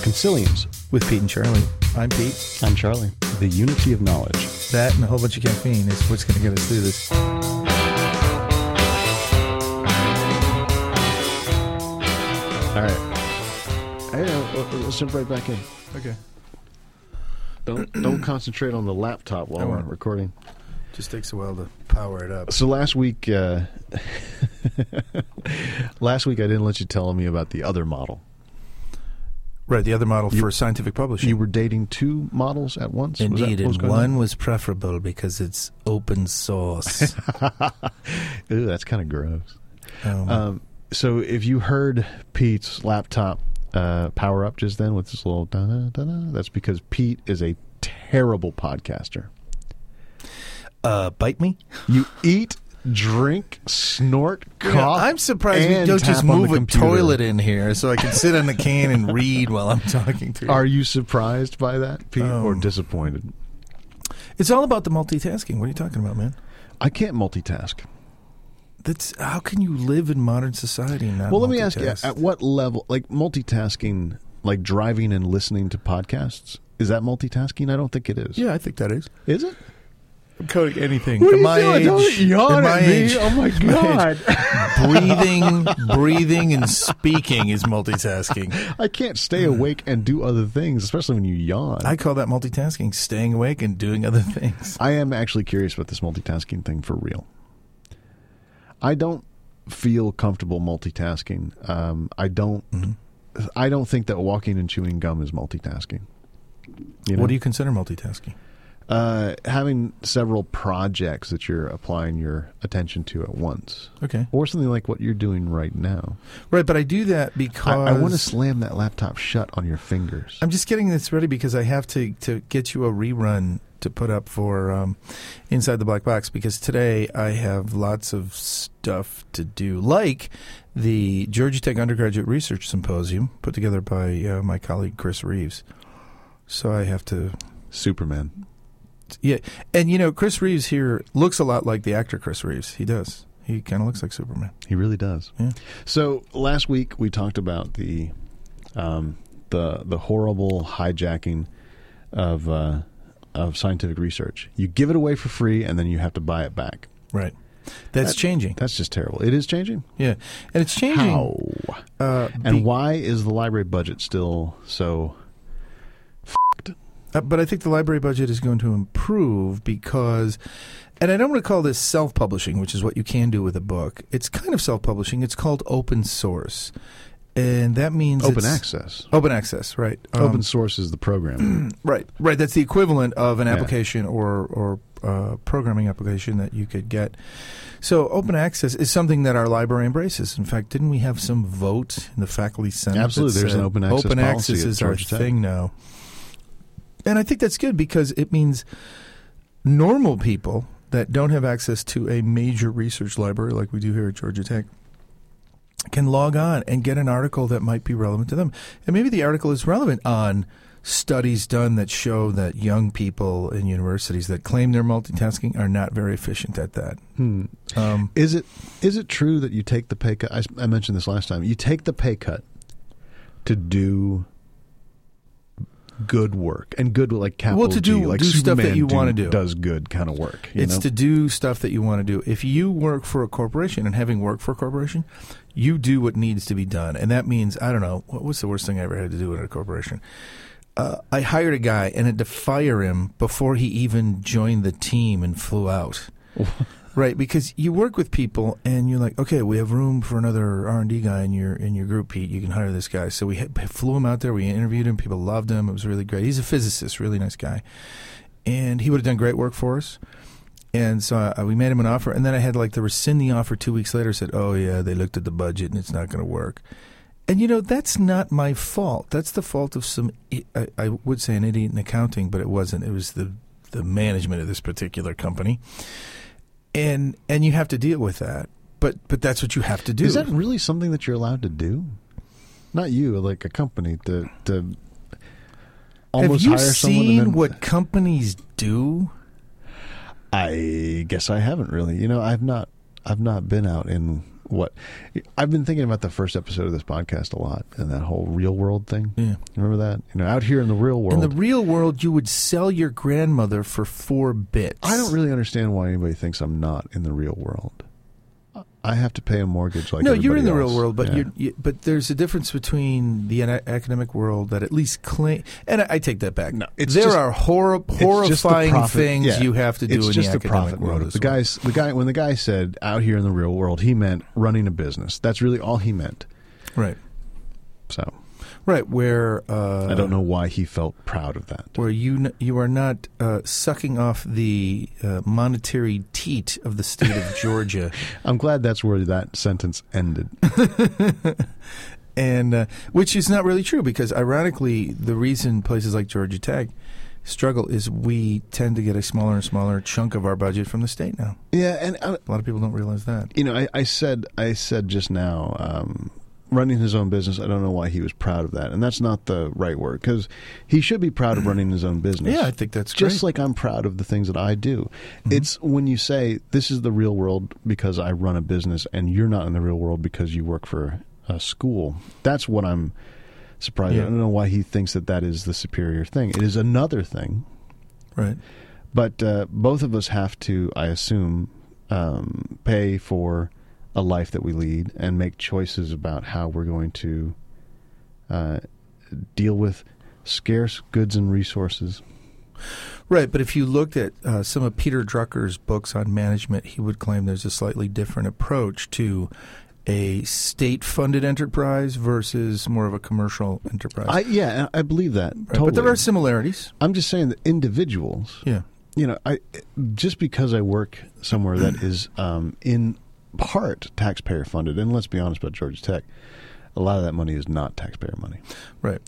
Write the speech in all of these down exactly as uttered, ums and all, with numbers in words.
Consiliums. With Pete and Charlie. I'm Pete. I'm Charlie. The unity of knowledge. That and a whole bunch of caffeine is what's going to get us through this. All right. Hey, uh, let's jump right back in. Okay. Don't don't concentrate on the laptop while I we're won't. recording. Just takes a while to power it up. So last week, uh, last week I didn't let you tell me about the other model. Right, the other model You- for scientific publishing. You were dating two models at once? Was that Indeed, what was and going one on? was preferable because it's open source. Ooh, that's kind of gross. um, Um, so if you heard Pete's laptop uh, power up just then with this little da-da, da-da, that's because Pete is a terrible podcaster. uh, bite me? You eat, drink, snort, cough. Yeah, I'm surprised we and don't just tap on the move a computer. toilet in here so I can sit on the can and read while I'm talking to you. Are you surprised by that, Pete, or Um, disappointed? It's all about the multitasking. What are you talking about, man? I can't multitask. That's how can you live in modern society and not Well, let me ask you, multitask? at what level, like multitasking, like driving and listening to podcasts, is that multitasking? I don't think it is. Yeah, I think that is. Is it? I'm coding anything. What are At you my doing? age, Don't yawn at my at me. age- Oh, my at my age, God. breathing, breathing, and speaking is multitasking. I can't stay awake and do other things, especially when you yawn. I call that multitasking, staying awake and doing other things. I am actually curious about this multitasking thing for real. I don't feel comfortable multitasking. Um, I don't. Mm-hmm. I don't think that walking and chewing gum is multitasking. You know? What do you consider multitasking? Uh, having several projects that you're applying your attention to at once, Okay. or something like what you're doing right now. Right, but I do that I, because I want to slam that laptop shut on your fingers. I'm just getting this ready because I have to, to get you a rerun to put up for um, Inside the Black Box, because today I have lots of stuff to do, like the Georgia Tech Undergraduate Research Symposium put together by uh, my colleague Chris Reeves. So I have to... Superman. Yeah, and you know, Chris Reeves here looks a lot like the actor Chris Reeves. He does. He kind of looks like Superman. He really does. Yeah. So last week we talked about the um, the the horrible hijacking of uh, of scientific research. You give it away for free, and then you have to buy it back. Right. That's That- changing. That's just terrible. It is changing. Yeah, and it's changing. How? Uh, And be- why is the library budget still so? Uh, but I think the library budget is going to improve because, and I don't want to call this self-publishing, which is what you can do with a book. It's kind of self-publishing. It's called open source, and that means Open it's- access. Open access, right? Um, Open source is the program. right, right. That's the equivalent of an Yeah. application or or uh, programming application that you could get. So open access is something that our library embraces. In fact, didn't we have some vote in the faculty senate? that Absolutely. There's an said open access Open policy access at is our Georgia Tech. thing now. And I think that's good because it means normal people that don't have access to a major research library like we do here at Georgia Tech can log on and get an article that might be relevant to them. And maybe the article is relevant on studies done that show that young people in universities that claim they're multitasking are not very efficient at that. Hmm. Um, Is it is it true that you take the pay cut? I, I mentioned this last time. You take the pay cut to do good work, and good like capital Well, to do- G, like do stuff that Superman you wanna do. does good kind of work. You It's know? to do stuff that you want to do. If you work for a corporation, and having worked for a corporation, you do what needs to be done. And that means, I don't know, what, what's the worst thing I ever had to do at a corporation? Uh, I hired a guy and had to fire him before he even joined the team and flew out. Right, because you work with people and you're like, okay, we have room for another R and D guy in your in your group, Pete. You can hire this guy. So we had, flew him out there. We interviewed him. People loved him. It was really great. He's a physicist, really nice guy. And he would have done great work for us. And so I, we made him an offer. And then I had like to rescind the offer two weeks later, said, oh, yeah, they looked at the budget and it's not going to work. And, you know, that's not my fault. That's the fault of some, I, I would say an idiot in accounting, but it wasn't. It was the, the management of this particular company. And and you have to deal with that. But but that's what you have to do. Is that really something that you're allowed to do? Not you, like a company to to almost have you hire someone. seen And then, what companies do? I guess I haven't really. You know, I've not I've not been out in what I've been thinking about the first episode of this podcast a lot, and that whole real world thing. Yeah. Remember that? You know, out here in the real world. In the real world, you would sell your grandmother for four bits. I don't really understand why anybody thinks I'm not in the real world. I have to pay a mortgage like no, everybody you're in the else. real world, but Yeah. you're, you, but there's a difference between the ana- academic world that at least claim. And I, I take that back. No, it's there just- are hor- It's just the horrifying profit- things yeah. you have to do it's in just the the academic profit world. motive. as The well. guys, the guy, when the guy said "out here in the real world," he meant running a business. That's really all he meant. right, So right, where uh, I don't know why he felt proud of that. where you n- you are not uh, sucking off the uh, monetary teat of the state of Georgia. I'm glad that's where that sentence ended. And uh, which is not really true, because ironically, the reason places like Georgia Tech struggle is we tend to get a smaller and smaller chunk of our budget from the state now. Yeah, and uh, A lot of people don't realize that. you know, I, I said, I said just now, um, running his own business. I don't know why he was proud of that, and that's not the right word, because he should be proud of running his own business. Yeah, I think that's just great. like I'm proud of the things that I do. Mhm. It's when you say this is the real world because I run a business, and you're not in the real world because you work for a school. That's what I'm surprised. Yeah. I don't know why he thinks that that is the superior thing. It is another thing, Right. but uh, both of us have to, I assume, um, pay for a life that we lead and make choices about how we're going to uh, deal with scarce goods and resources. Right, but if you looked at uh, some of Peter Drucker's books on management, he would claim there's a slightly different approach to a state-funded enterprise versus more of a commercial enterprise. I, yeah, I believe that. Right, Totally. But there are similarities. I'm just saying that individuals, Yeah. you know, I just because I work somewhere that is um, in part taxpayer funded, and let's be honest about Georgia Tech, a lot of that money is not taxpayer money. Right.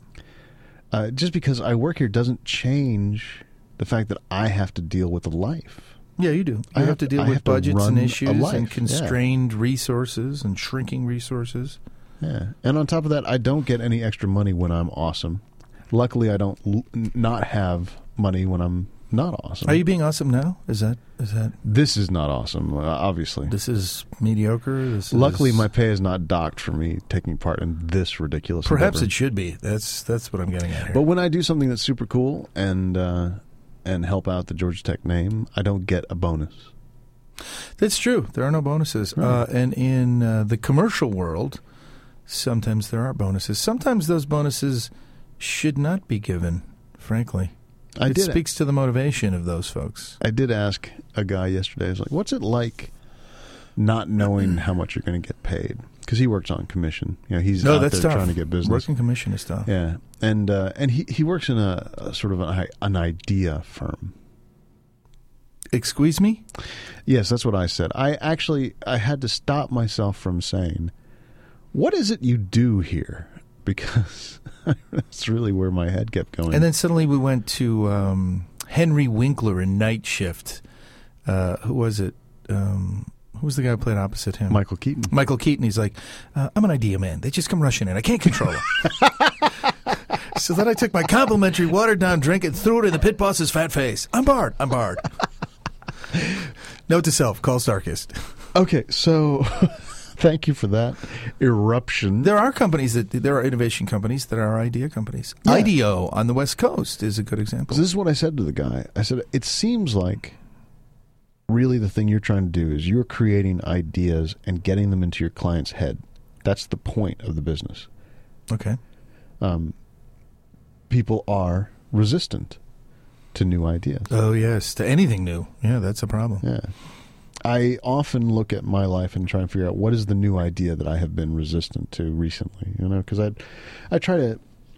Uh, just because I work here doesn't change the fact that I have to deal with a life. Yeah, you do. You I have, have to to- deal I with have to budgets run and a issues life, and yeah. constrained resources and shrinking resources. Yeah, and on top of that, I don't get any extra money when I'm awesome. Luckily, I don't l- not have money when I'm not awesome. Are you being awesome now? Is that is that This is not awesome, uh, obviously. this is mediocre? This Luckily, is, my pay is not docked for me taking part in this ridiculous perhaps endeavor. it should be. That's that's what I'm getting at here. But when I do something that's super cool and uh, and help out the Georgia Tech name, I don't get a bonus. That's true. There are no bonuses. Right. Uh, and in uh, the commercial world, sometimes there are bonuses. Sometimes those bonuses should not be given, frankly. I it did. speaks to the motivation of those folks. I did ask a guy yesterday. I was like, "What's it like not knowing how much you're going to get paid?" Because he works on commission. You know, he's No, out that's there tough. trying to get business. Working commission is tough. Yeah, and uh, and he, he works in a, a sort of an, an idea firm. Excuse me? Yes, that's what I said. I actually I had to stop myself from saying, "What is it you do here?" Because that's really where my head kept going. And then suddenly we went to um, Henry Winkler in Night Shift. Uh, who was it? Um, who was the guy who played opposite him? Michael Keaton. Michael Keaton. He's like, uh, I'm an idea man. They just come rushing in. I can't control them. So then I took my complimentary watered down drink and threw it in the pit boss's fat face. I'm barred. I'm barred. Note to self: call Starkist. Okay, so thank you for that eruption. There are companies that there are innovation companies that are idea companies. Yeah. I D O on the West Coast is a good example. This is what I said to the guy. I said, it seems like really the thing you're trying to do is you're creating ideas and getting them into your client's head. That's the point of the business. Okay. Um, people are resistant to new ideas. Oh yes, to anything new. Yeah, that's a problem. Yeah. I often look at my life and try and figure out what is the new idea that I have been resistant to recently, you know, because I I try to,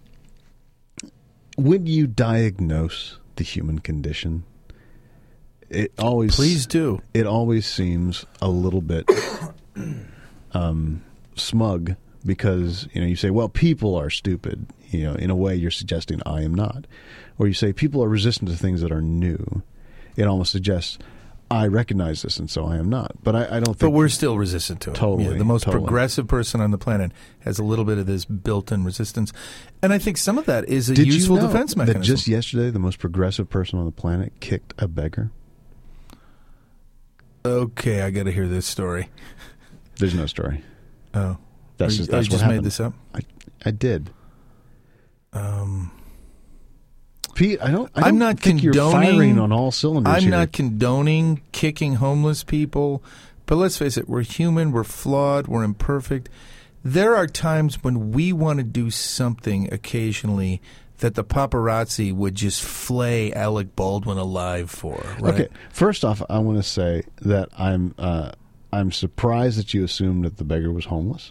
when you diagnose the human condition, it always Please do. it always seems a little bit um, smug because, you know, you say, well, people are stupid. You know, in a way you're suggesting I am not. Or you say people are resistant to things that are new. It almost suggests I recognize this and so I am not. But I, I don't think... But we're still resistant to it. Totally, Yeah, the most totally. progressive person on the planet has a little bit of this built-in resistance. And I think some of that is a Did useful you know defense mechanism. that just yesterday the most progressive person on the planet kicked a beggar? Okay, I got to hear this story. There's no story. Oh, That's Or just you- or that's you what just happened. made this up. I I did. Um, Pete, I don't. I don't I'm not think you're condoning- firing on all cylinders I'm here. not condoning kicking homeless people, but let's face it, we're human, we're flawed, we're imperfect. There are times when we want to do something occasionally that the paparazzi would just flay Alec Baldwin alive for. Right? Okay. First off, I want to say that I'm uh, I'm surprised that you assumed that the beggar was homeless.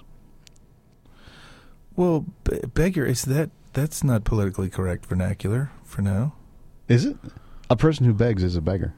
Well, be- beggar, is that that's not politically correct vernacular for now. Is it? A person who begs is a beggar.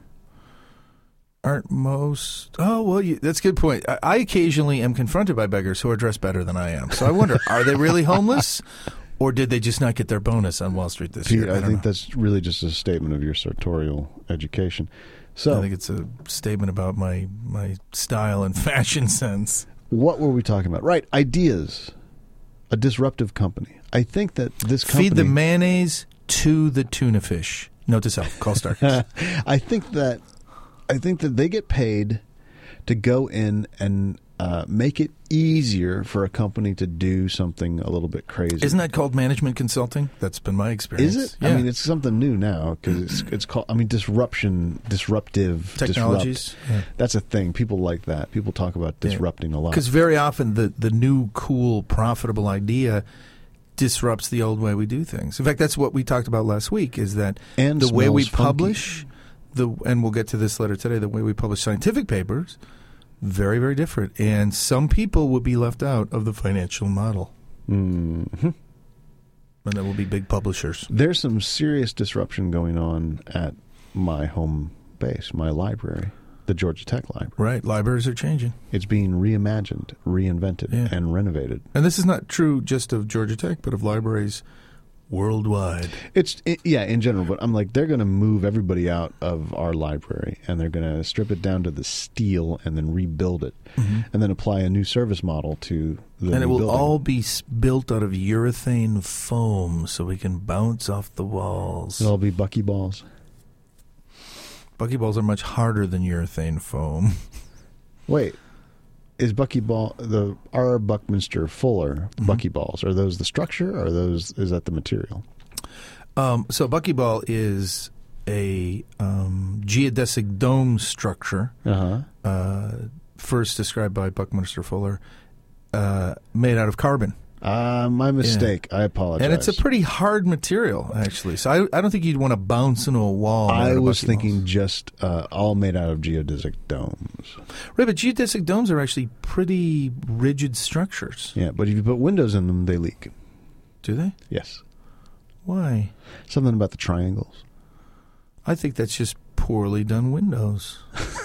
Aren't most? Oh well, you, that's a good point. I, I occasionally am confronted by beggars who are dressed better than I am. So I wonder, are they really homeless, or did they just not get their bonus on Wall Street this Pete, year? I, don't think know. that's really just a statement of your sartorial education. So, I think it's a statement about my my style and fashion sense. what were we talking about? Right, ideas. A disruptive company. I think that this company. Feed the mayonnaise to the tuna fish. Note to self: call Starkist. I think that I think that they get paid to go in and uh, make it easier for a company to do something a little bit crazy. Isn't that called management consulting? That's been my experience. Is it? Yeah. I mean, it's something new now because it's it's called. I mean, disruption, disruptive Technologies. Disrupt. Yeah. That's a thing. People like that. People talk about Yeah. disrupting a lot. Because very often the, the new, cool, profitable idea disrupts the old way we do things. In fact, that's what we talked about last week, is that And the way we smells funky. publish, the and we'll get to this later today, the way we publish scientific papers, very, very different. And some people will be left out of the financial model. Mhm. And there will be big publishers. There's some serious disruption going on at my home base, my library, the Georgia Tech Library. Right. Libraries are changing. It's being reimagined, reinvented, Yeah. and renovated. And this is not true just of Georgia Tech, but of libraries worldwide. It's it, yeah, in general, but I'm like, they're going to move everybody out of our library, and they're going to strip it down to the steel, and then rebuild it, and then apply a new service model to the And it new will building. all be s- built out of urethane foam so we can bounce off the walls. It'll all be buckyballs. Buckyballs are much harder than urethane foam. Wait, is buckyball the R. Buckminster Fuller Mm-hmm. buckyballs? Are those the structure, or are those is that the material? Um, so buckyball is a um, geodesic dome structure, Uh huh. uh, first described by Buckminster Fuller, uh, made out of carbon. Uh, my mistake. I apologize. And it's a pretty hard material, actually. So I, I don't think you'd want to bounce into a wall. made I out of was buckyballs. thinking just uh, all made out of geodesic domes. Right, but geodesic domes are actually pretty rigid structures. Yeah, but if you put windows in them, they leak. Do they? Yes. Why? Something about the triangles. I think that's just poorly done windows.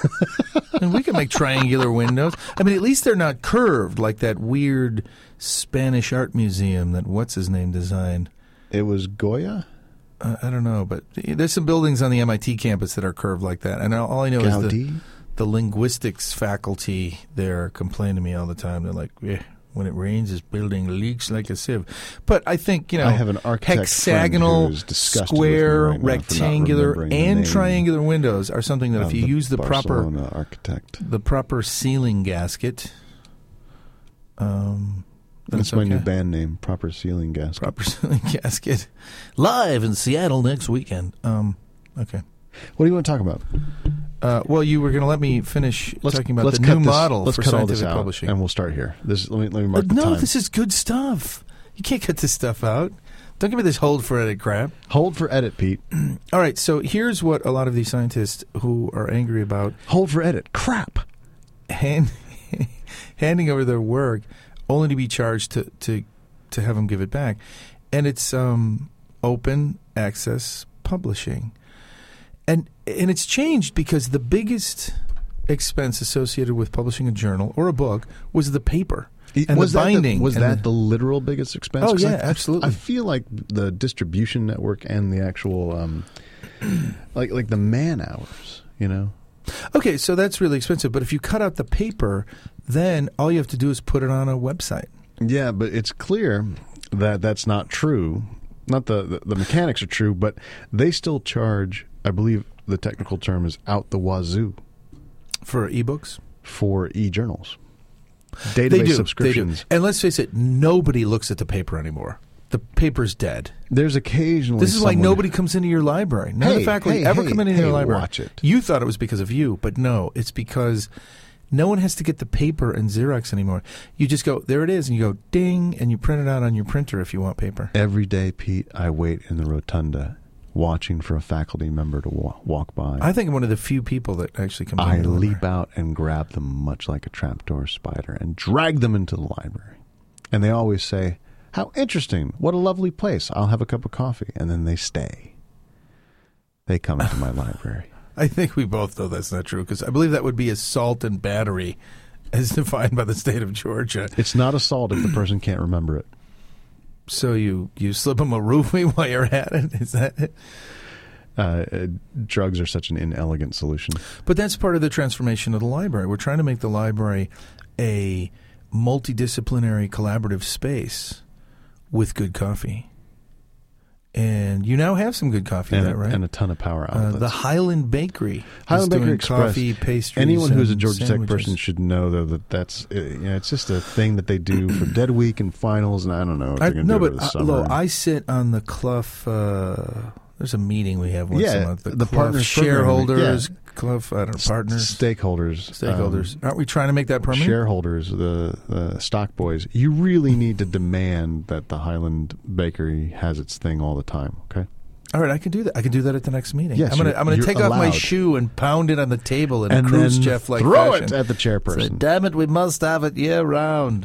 And we can make triangular windows. I mean, at least they're not curved like that weird Spanish art museum that what's-his-name designed. It was Goya? Uh, I don't know, but there's some buildings on the M I T campus that are curved like that. And all I know is the, Gaudi? the linguistics faculty there complain to me all the time. They're like, yeah, when it rains, this building leaks like a sieve. But I think, you know, I have an architect hexagonal, friend who is disgusted square, with me right now for not rectangular, remembering the and name triangular windows are something that of if you the use the proper Barcelona architect. the proper ceiling gasket, um, then That's it's my okay. new band name, Proper Ceiling Gasket. Proper ceiling gasket, live in Seattle next weekend. Um, okay. What do you want to talk about? Uh, well, you were going to let me finish talking about the cut new this, model let's for cut all this scientific out, publishing. and we'll start here. This let me let me Uh, mark the no, time. this is good stuff. You can't cut this stuff out. Don't give me this hold for edit crap. Hold for edit, Pete. All right, so here's what a lot of these scientists who are angry about Hold for edit. Crap. hand, handing over their work only to be charged to, to, to have them give it back. And it's um, open access publishing. And and it's changed because the biggest expense associated with publishing a journal or a book was the paper and was the that binding. The, was and that the, the literal biggest expense? Oh, 'Cause yeah, I, absolutely. I feel like the distribution network and the actual, um, like like the man hours. You know. Okay, so that's really expensive. But if you cut out the paper, then all you have to do is put it on a website. Yeah, but it's clear that that's not true. Not the, the the mechanics are true, but they still charge. I believe the technical term is out the wazoo For ebooks? for e-journals. Database They do. They do. subscriptions. And let's face it, nobody looks at the paper anymore. The paper's dead. There's occasionally This is why someone- nobody comes into your library. None of Hey, the faculty hey, ever hey, come into hey, your library. watch it. You thought it was because of you, but no, it's because no one has to get the paper and Xerox anymore. You just go, there it is, and you go, ding, and you print it out on your printer if you want paper. Every day, Pete, I wait in the rotunda watching for a faculty member to wa- walk by. I think I'm one of the few people that actually comes I into the leap library. out and grab them much like a trapdoor spider and drag them into the library. And they always say, how interesting. What a lovely place. I'll have a cup of coffee. And then they stay. They come into my library. I think we both know that's not true, because I believe that would be assault and battery as defined by the state of Georgia. It's not assault if the person can't remember it. So you, you slip them a roofie while you're at it? Is that it? Uh, uh, drugs are such an inelegant solution. But that's part of the transformation of the library. We're trying to make the library a multidisciplinary collaborative space with good coffee. And you now have some good coffee And, there, a, right? and a ton of power uh, outlets. the Highland Bakery. Highland is Bakery doing Express. Coffee, pastries. Anyone who's a and Georgia Tech sandwiches. person should know, though, that that's uh, you know, it's just a thing that they do for Dead Week and finals, and I don't know if I, they're going to no, do it but over the uh, summer. Lo, I sit on the Clough. Uh, there's a meeting we have once Yeah, a month. The, the Clough partners program. shareholders, Yeah. Clough, I don't know, partners, stakeholders, stakeholders. um, Aren't we trying to make that permanent? shareholders, the, the stock boys. You really need to demand that the Highland Bakery has its thing all the time. Okay. All right, I can do that. I can do that at the next meeting. Yes, I'm gonna you're- I'm gonna you're take off my allowed. shoe and pound it on the table in And a cruise then chef like throw fashion. it at the chairperson. Say, damn it, we must have it year round.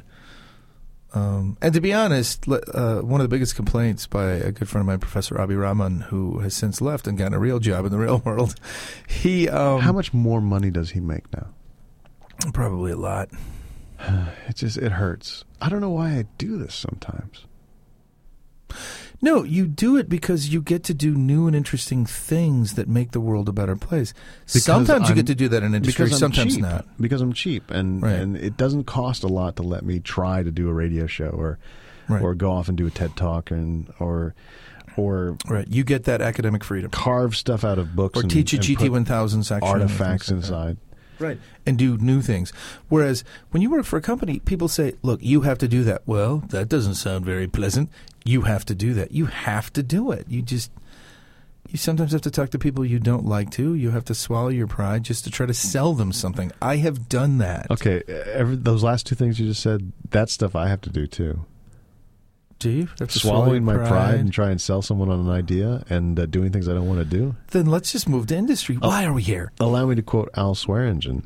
Um, and to be honest, le- uh, one of the biggest complaints by a good friend of mine, Professor Abi Rahman, who has since left and gotten a real job in the real world, he um, How much more money does he make now? probably a lot. It just it hurts. I don't know why I do this sometimes. No, you do it because you get to do new and interesting things that make the world a better place. Because Sometimes you I'm- get to do that in industry, Because I'm sometimes cheap. not. Because I'm cheap, and Right. and it doesn't cost a lot to let me try to do a radio show or Right. or go off and do a TED talk and or or Right, you get that academic freedom. carve stuff out of books Or and, teach a and G T put one thousand section. and artifacts things like that. inside. Right. And do new things. Whereas when you work for a company, people say, look, you have to do that. Well, that doesn't sound very pleasant. You have to do that. You have to do it. You just, you sometimes have to talk to people you don't like to. You have to swallow your pride just to try to sell them something. I have done that. Okay, every, those last two things you just said, that stuff I have to do too. Do you? Have to swallow Swallowing your my pride and try and sell someone on an idea and uh, doing things I don't want to do. Then let's just move to industry. Oh. Why are we here? Allow me to quote Al Swearingen.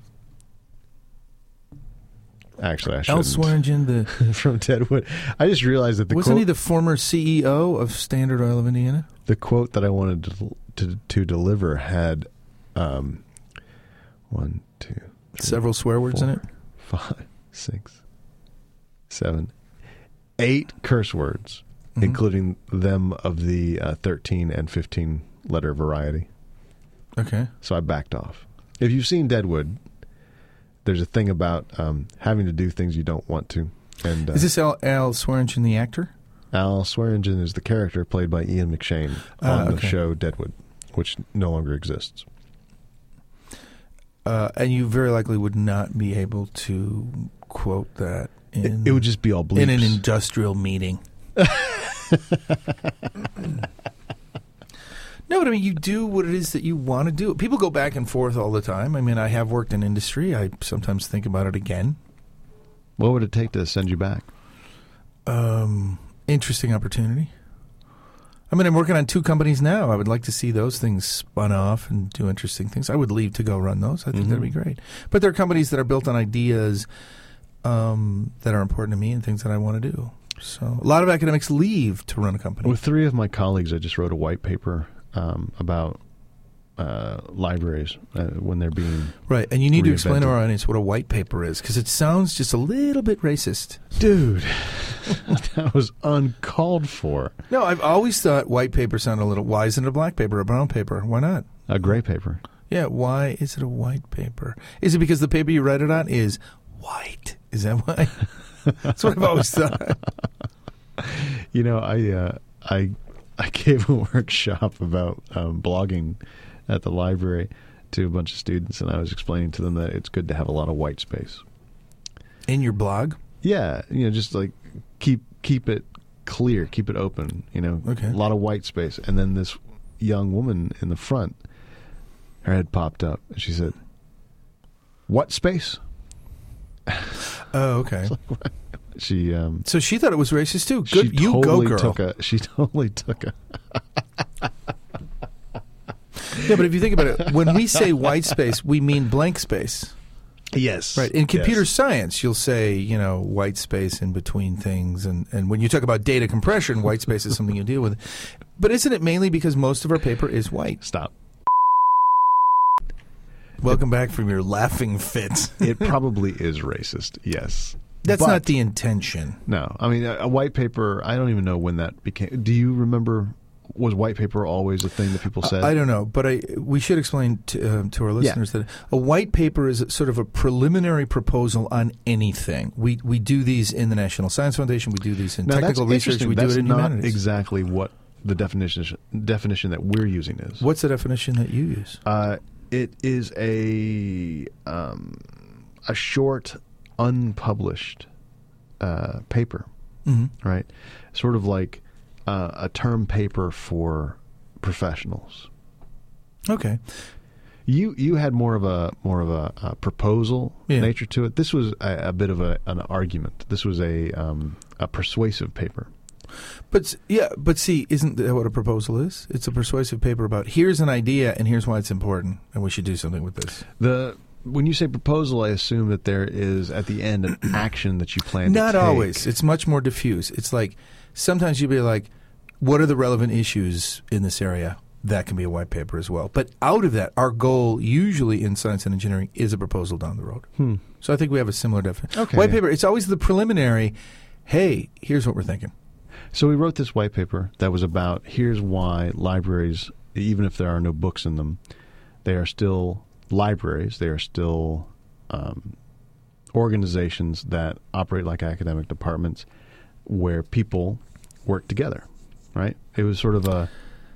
Actually, I Al shouldn't. Swearingen, the From Deadwood. I just realized that the wasn't quote, he the former C E O of Standard Oil of Indiana? the quote that I wanted to to, to deliver had um, one, two, three, Several swear words in it. four, five, six, seven, eight curse words, Mhm. including them of the uh, thirteen and fifteen letter variety. Okay. So I backed off. If you've seen Deadwood, there's a thing about um, having to do things you don't want to. And uh, Is this Al, Al Swearingen, the actor? Al Swearingen is the character played by Ian McShane Ah, on the okay. show Deadwood, which no longer exists. Uh, and you very likely would not be able to quote that It, in, it would just be all bleeps. in an industrial meeting. No, but I mean, you do what it is that you want to do. People go back and forth all the time. I mean, I have worked in industry. I sometimes think about it again. What would it take to send you back? Um, interesting opportunity. I mean, I'm working on two companies now. I would like to see those things spun off and do interesting things. I would leave to go run those. I think Mhm. that'd be great. But they're companies that are built on ideas um, that are important to me and things that I want to do. So a lot of academics leave to run a company. With three of my colleagues, I just wrote a white paper um, about uh, libraries uh, when they're being... Right, and you need to explain to reinvented. our audience what a white paper is, because it sounds just a little bit racist. Dude, that was uncalled for. No, I've always thought white paper sounded a little... Why isn't it a black paper or a brown paper? Why not? A gray paper. Yeah, why is it a white paper? Is it because the paper you write it on is white? Is that why? That's what I've always thought. You know, I uh, I I gave a workshop about um, blogging at the library to a bunch of students, and I was explaining to them that it's good to have a lot of white space. In your blog? Yeah, you know, just like keep keep it clear, keep it open. You know, Okay. a lot of white space. And then this young woman in the front, her head popped up, and she said, "What space?" Oh, okay. She um, So she thought it was racist too. Good, she you totally go, girl. took a. She totally took a. Yeah, but if you think about it, when we say white space, we mean blank space. Yes. Right. In computer Yes. science, you'll say, you know, white space in between things. And, and when you talk about data compression, white space is something you deal with. But isn't it mainly because most of our paper is white? Stop. Welcome back from your laughing fit. It probably is racist. Yes. That's But- not the intention. No. I mean, a, a white paper, I don't even know when that became. Do you remember, was white paper always a thing that people said? I don't know, but I we should explain to, um, to our listeners that a white paper is sort of a preliminary proposal on anything. We we do these in the National Science Foundation. We do these in Now, technical that's research. interesting. We That's do it in not humanities. exactly what the definition definition that we're using is. What's the definition that you use? Uh, it is a um, a short, unpublished uh, paper, Mm-hmm. right? Sort of like uh, a term paper for professionals. Okay. You you had more of a more of a, a proposal Yeah. nature to it. This was a, a bit of a, an argument. This was a um, a persuasive paper. But s- yeah, but see, isn't that what a proposal is? It's a persuasive paper about here's an idea and here's why it's important, and we should do something with this. The when you say proposal, I assume that there is at the end an action that you plan to Not take. always. It's much more diffuse. It's like sometimes you'll be like, what are the relevant issues in this area? That can be a white paper as well. But out of that, our goal usually in science and engineering is a proposal down the road. Hmm. So I think we have a similar definition. Okay. White paper, it's always the preliminary, hey, here's what we're thinking. So we wrote this white paper that was about here's why libraries, even if there are no books in them, they are still libraries. They are still um, organizations that operate like academic departments where people work together, right? It was sort of a,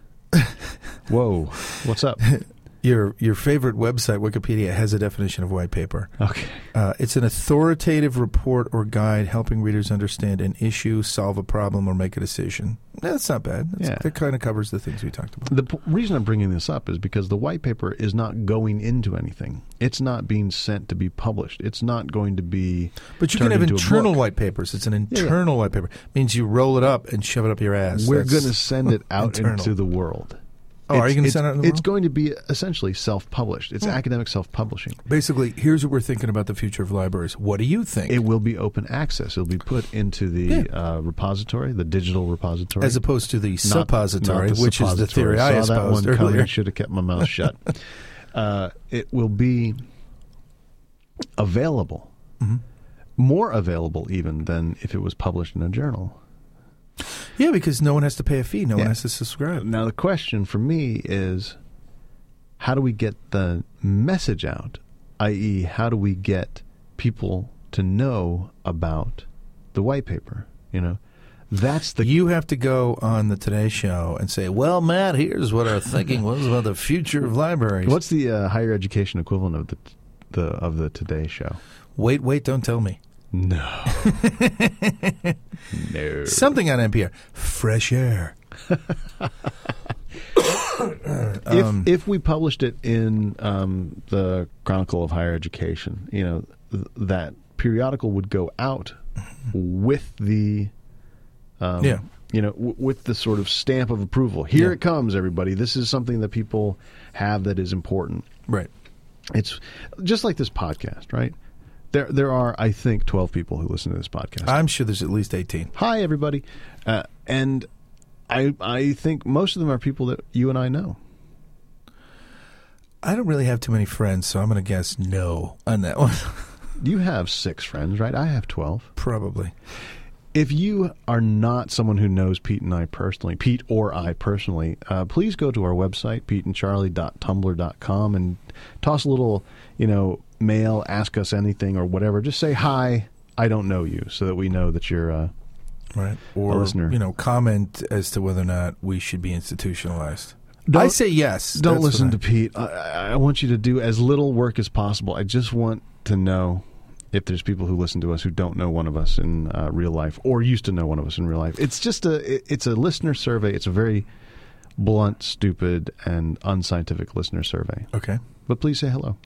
whoa, what's up? Your your favorite website, Wikipedia, has a definition of white paper. Okay. Uh, it's an authoritative report or guide helping readers understand an issue, solve a problem, or make a decision. That's not bad. That's, Yeah. That kind of covers the things we talked about. The p- reason I'm bringing this up is because the white paper is not going into anything. It's not being sent to be published. It's not going to be But you turned can have into a internal book. white papers. It's an yeah. internal white paper. It means you roll it up and shove it up your ass. We're That's going to send it out internal. into the world. Oh, are It's- you going to it's- send it out in the It's world? going to be essentially self-published. It's Hmm. academic self-publishing. Basically, here's what we're thinking about the future of libraries. What do you think? It will be open access. It'll be put into the Yeah. uh, repository, the digital repository. As opposed to the Not- suppository, not the which is the suppository. theory I Saw that one espoused coming. earlier. Should have kept my mouth shut. uh, it will be available, Mhm. more available even than if it was published in a journal. Yeah, because no one has to pay a fee. No one Yeah. has to subscribe. Now, the question for me is, how do we get the message out? that is, how do we get people to know about the white paper? You know, that's the You have to go on the Today Show and say, well, Matt, here's what our thinking was about the future of libraries. what's the uh, higher education equivalent of the the of the Today Show? Wait, wait, don't tell me. No, no. Something on N P R. Fresh air. If Um, if we published it in um, the Chronicle of Higher Education, you know, th- that periodical would go out with the, um, Yeah. you know, w- with the sort of stamp of approval. Here Yeah. it comes, everybody. This is something that people have that is important. Right. It's just like this podcast, right? There there are, I think, twelve people who listen to this podcast. I'm sure there's at least eighteen. Hi, everybody, uh, and I I think most of them are people that you and I know. I don't really have too many friends, so I'm going to guess no on that one. You have six friends, right? I have twelve. Probably. If you are not someone who knows Pete and I personally, Pete or I personally, uh, please go to our website, pete and charlie dot tumblr dot com, and toss a little, you know, mail, ask us anything or whatever. Just say, hi, I don't know you, so that we know that you're uh, Right. Or, listener. you know, comment as to whether or not we should be institutionalized. Don't- I say yes. Don't That's listen what to Pete. I, I I want you to do as little work as possible. I just want to know if there's people who listen to us who don't know one of us in uh, real life or used to know one of us in real life. It's just a it, it's a listener survey. It's a very blunt, stupid, and unscientific listener survey. Okay. But please say hello.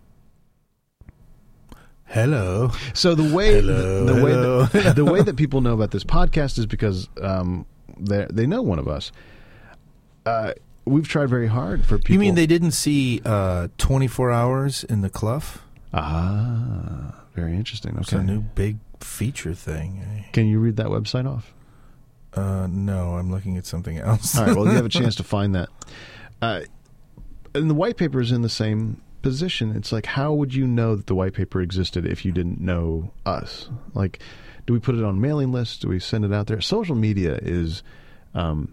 Hello. So the way Hello, the, the way hello. that, the way that people know about this podcast is because um, they they know one of us. Uh, we've tried very hard for people. You mean they didn't see uh, twenty-four hours in the Clough? Ah, very interesting. Okay. It's a new big feature thing. Can you read that website off? Uh, no, I'm looking at something else. All right. Well, you have a chance to find that. Uh, and the white paper is in the same position. It's like, how would you know that the white paper existed if you didn't know us? Like, do we put it on mailing lists? Do we send it out there? Social media is um,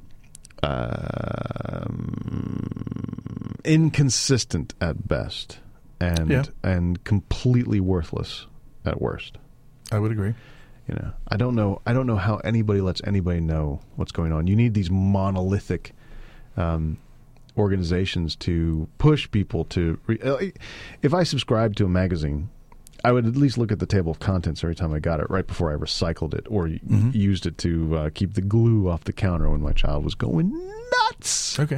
um, inconsistent at best, and Yeah. and completely worthless at worst. I would agree. You know, I don't know. I don't know how anybody lets anybody know what's going on. You need these monolithic um, organizations to push people to. Re- if I subscribed to a magazine, I would at least look at the table of contents every time I got it, right before I recycled it or Mm-hmm. used it to uh, keep the glue off the counter when my child was going nuts. Okay.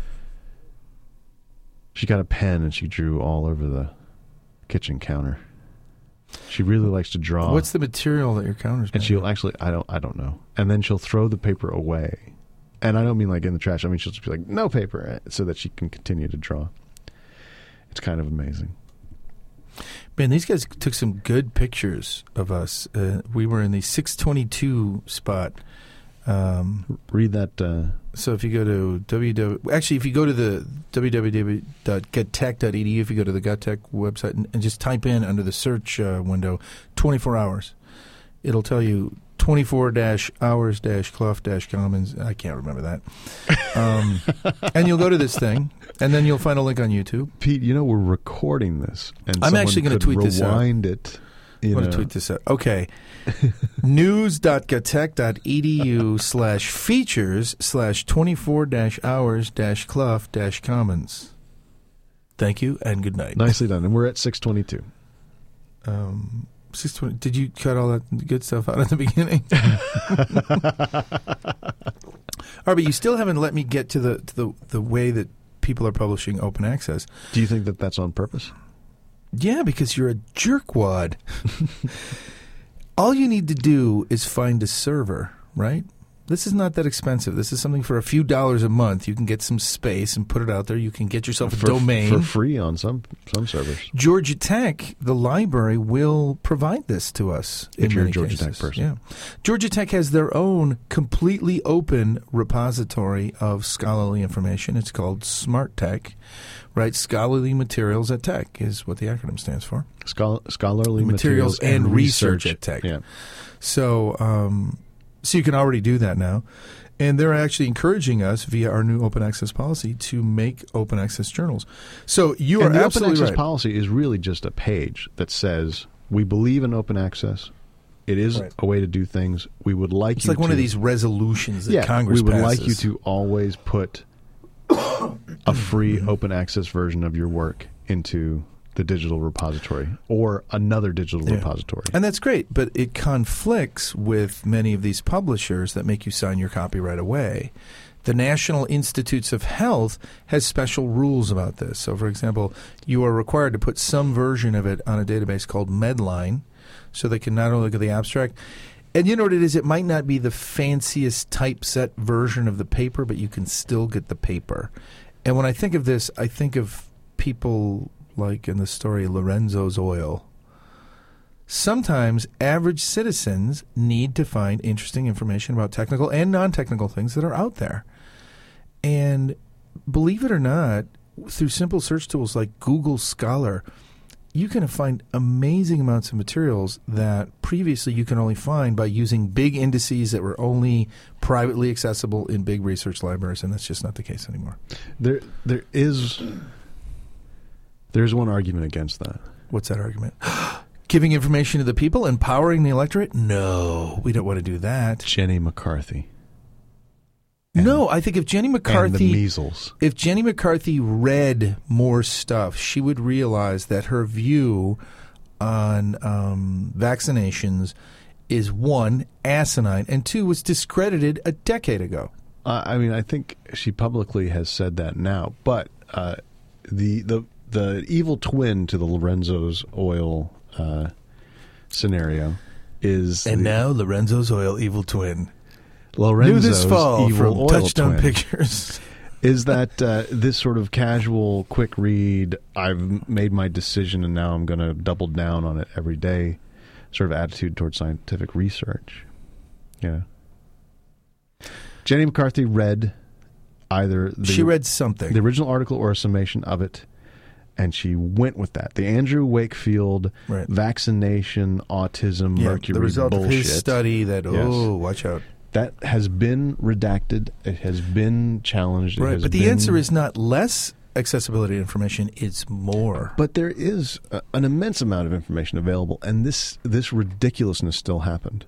She got a pen and she drew all over the kitchen counter. She really likes to draw. What's the material that your counter's And made she'll of? actually, I don't, I don't know. And then she'll throw the paper away, and I don't mean like in the trash. I mean she'll just be like, "No paper," so that she can continue to draw. It's kind of amazing. Man, these guys took some good pictures of us. Uh, we were in the six twenty-two spot. Um, Read that. Uh, so if you go to www, actually, if you go to the w w w dot get tech dot e d u, if you go to the GotTech website and, and just type in under the search uh, window twenty-four hours, it'll tell you twenty-four hours Clough Commons. I can't remember that. Um, and you'll go to this thing, and then you'll find a link on YouTube. Pete, you know we're recording this, and I'm someone actually gonna could tweet this out. rewind it. You I'm going know. to tweet this out. Okay. news dot gatech dot e d u slash features slash twenty-four hours Clough Commons. Thank you and good night. Nicely done. And we're at six twenty-two. Um, six twenty, did you cut all that good stuff out at the beginning? All right, but you still haven't let me get to the to the, the way that people are publishing open access. Do you think that that's on purpose? Yeah, because you're a jerkwad. All you need to do is find a server, right? This is not that expensive. This is something for a few dollars a month. You can get some space and put it out there. You can get yourself a for, domain. for free on some some servers. Georgia Tech, the library, will provide this to us. If in you're a many Georgia cases. Tech person. Yeah. Georgia Tech has their own completely open repository of scholarly information. It's called Smart Tech, right? Scholarly Materials at Tech is what the acronym stands for. Schol- scholarly Materials materials, and research at Tech. Yeah. So, um, so you can already do that now. And they're actually encouraging us via our new open access policy to make open access journals. So you And are the open absolutely access right. policy is really just a page that says we believe in open access. It is Right. a way to do things. We would like It's you like one to, of these resolutions that yeah, Congress we would passes. like you to always put a free open access version of your work into the digital repository or another digital Yeah. repository. And that's great, but it conflicts with many of these publishers that make you sign your copy right away. The National Institutes of Health has special rules about this. So, for example, you are required to put some version of it on a database called Medline so they can not only look at the abstract. And you know what it is? It might not be the fanciest typeset version of the paper, but you can still get the paper. And when I think of this, I think of people like in the story Lorenzo's Oil. Sometimes average citizens need to find interesting information about technical and non-technical things that are out there. And believe it or not, through simple search tools like Google Scholar, you can find amazing amounts of materials that previously you can only find by using big indices that were only privately accessible in big research libraries, and that's just not the case anymore. There, there is, there's one argument against that. What's that argument? Giving information to the people, empowering the electorate? No, we don't want to do that. Jenny McCarthy. No, I think if Jenny And the McCarthy, measles. if Jenny McCarthy read more stuff, she would realize that her view on um, vaccinations is, one, asinine, and two, was discredited a decade ago. Uh, I mean, I think she publicly has said that now, but uh, the the the evil twin to the Lorenzo's Oil uh, scenario is And the, now Lorenzo's Oil evil twin. Lorenzo's New this fall evil from oil Touchdown twin. Pictures. Is that uh, this sort of casual, quick read, I've made my decision and now I'm going to double down on it every day sort of attitude towards scientific research? Yeah. Jenny McCarthy read either the, She read something. the original article or a summation of it, and she went with that. The Andrew Wakefield Right. vaccination, autism, yeah, mercury the result bullshit. of his study that, Yes. oh, watch out. That has been redacted. It has been challenged. It Right, has but the been- answer is not less accessibility to information, it's more. But there is a, an immense amount of information available, and this this ridiculousness still happened.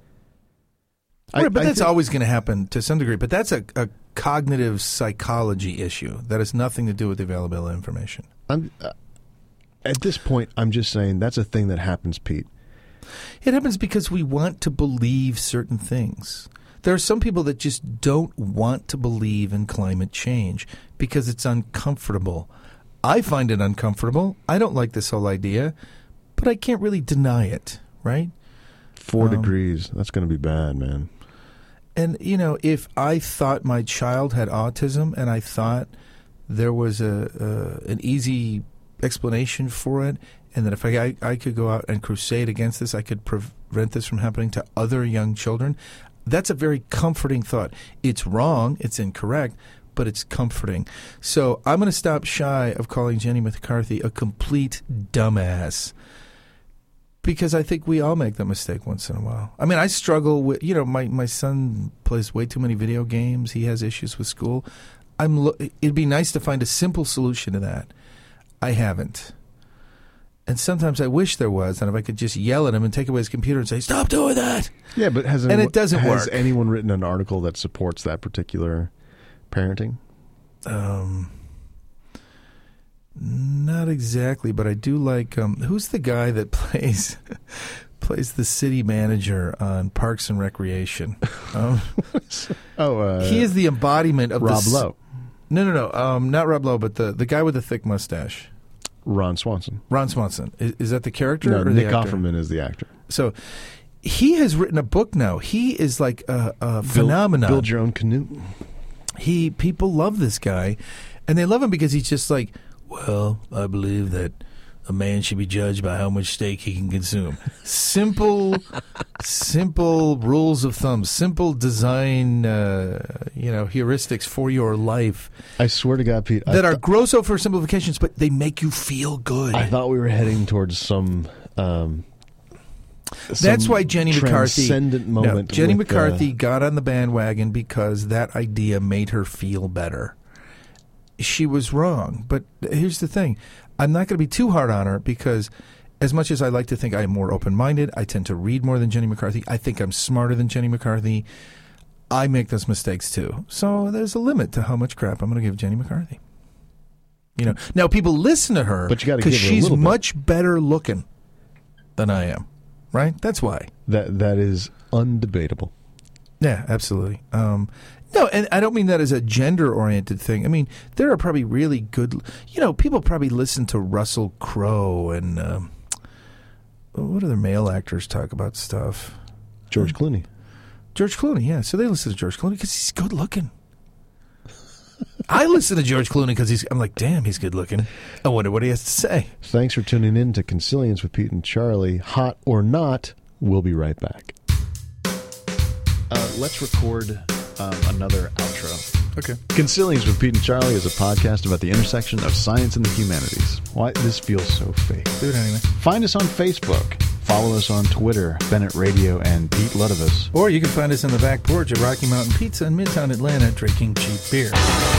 I- Right, but I that's think- always going to happen to some degree. But that's a, a cognitive psychology issue. That has nothing to do with the availability of information. I'm, uh, at this point, I'm just saying that's a thing that happens, Pete. It happens because we want to believe certain things. There are some people that just don't want to believe in climate change because it's uncomfortable. I find it uncomfortable. I don't like this whole idea, but I can't really deny it, right? Four Um, degrees. That's going to be bad, man. And, you know, if I thought my child had autism and I thought there was a, a an easy explanation for it, and that if I, I, I could go out and crusade against this, I could prevent this from happening to other young children, that's a very comforting thought. It's wrong, it's incorrect, but it's comforting. So I'm going to stop shy of calling Jenny McCarthy a complete dumbass, because I think we all make that mistake once in a while. I mean, I struggle with, you know, my, my son plays way too many video games. He has issues with school. I'm. Lo- it'd be nice to find a simple solution to that. I haven't. And sometimes I wish there was, and if I could just yell at him and take away his computer and say, "Stop doing that." Yeah, but has And anyone, it doesn't has work. anyone written an article that supports that particular parenting? Um, not exactly, but I do like. Um, who's the guy that plays plays the city manager on Parks and Recreation? Um, Oh, uh, he is the embodiment of Rob the, Lowe, No, no, no. Um, not Rob Lowe, but the, the guy with the thick mustache. Ron Swanson. Ron Swanson. Is, is that the character? No, or the Nick actor? Offerman is the actor. So he has written a book now. He is like a, a phenomenon. Build your own canoe. He people love this guy, and they love him because he's just like, well, I believe that a man should be judged by how much steak he can consume. Simple, simple rules of thumb, simple design, uh, you know, heuristics for your life I swear to God, Pete, I that are th- gross oversimplifications, but they make you feel good. I thought we were heading towards some. Um, That's some why Jenny McCarthy. transcendent No, moment. Jenny with, McCarthy uh, got on the bandwagon because that idea made her feel better. She was wrong, but here's the thing: I'm not going to be too hard on her because, as much as I like to think I'm more open-minded, I tend to read more than Jenny McCarthy. I think I'm smarter than Jenny McCarthy. I make those mistakes too. So there's a limit to how much crap I'm going to give Jenny McCarthy. You know, now people listen to her, But you gotta because give her a she's little bit. much better looking than I am. Right? That's why. that that is undebatable. Yeah, absolutely. Um, no, and I don't mean that as a gender-oriented thing. I mean, there are probably really good, you know, people probably listen to Russell Crowe and um, what other male actors talk about stuff? George Clooney. George Clooney, yeah. So they listen to George Clooney because he's good-looking. I listen to George Clooney because he's, I'm like, damn, he's good-looking. I wonder what he has to say. Thanks for tuning in to Consilience with Pete and Charlie. Hot or not, we'll be right back. Uh, let's record um, another outro. Okay. Consilience with Pete and Charlie is a podcast about the intersection of science and the humanities. Why this feels so fake. Do it anyway. Find us on Facebook. Follow us on Twitter, Bennett Radio and Pete Ludovus. Or you can find us on the back porch at Rocky Mountain Pizza in Midtown Atlanta drinking cheap beer.